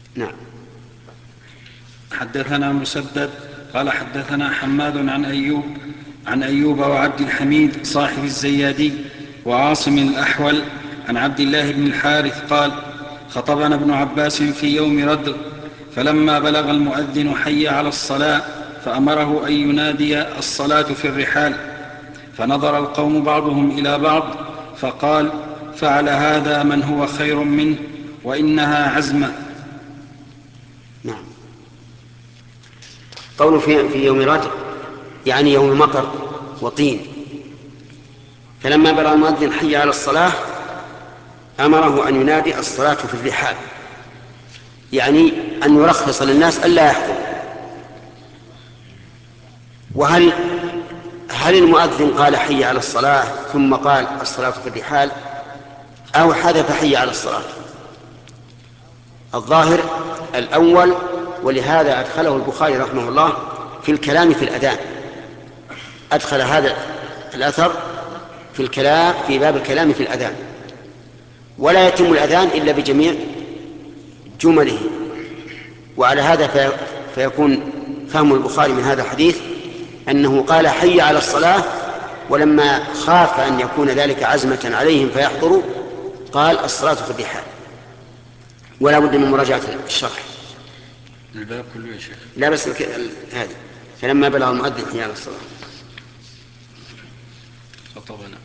نعم. حدثنا مسدد قال حدثنا حماد عن أيوب وعبد الحميد صاحب الزيادي وعاصم الأحول عن عبد الله بن الحارث قال خطبنا ابن عباس في يوم ردغ فلما بلغ المؤذن حي على الصلاة فأمره أن ينادي الصلاة في الرحال، فنظر القوم بعضهم إلى بعض فقال فعل هذا من هو خير منه وإنها عزمة. نعم. قوله في يوم ردغ يعني يوم مطر وطين. فلما بلغ المؤذن حي على الصلاة أمره أن ينادي الصلاة في الرحال، يعني أن يرخص للناس ألا يحضروا. هل المؤذن قال حي على الصلاة ثم قال الصلاة في الرحال، أو حذف حي على الصلاة؟ الظاهر الأول، ولهذا أدخله البخاري رحمه الله في الكلام في الأذان، أدخل هذا الأثر في الكلام في باب الكلام في الأذان. ولا يتم الأذان إلا بجميع جمله. وعلى هذا فيكون فهم البخاري من هذا الحديث أنه قال حي على الصلاة، ولما خاف أن يكون ذلك عزمة عليهم فيحضروا قال الصلاة في الرحال. ولا بد من مراجعة الشرح. الباب كله يا شيخ. لا بس هذه فلما بلغ المؤذن حي على الصلاة خطبنا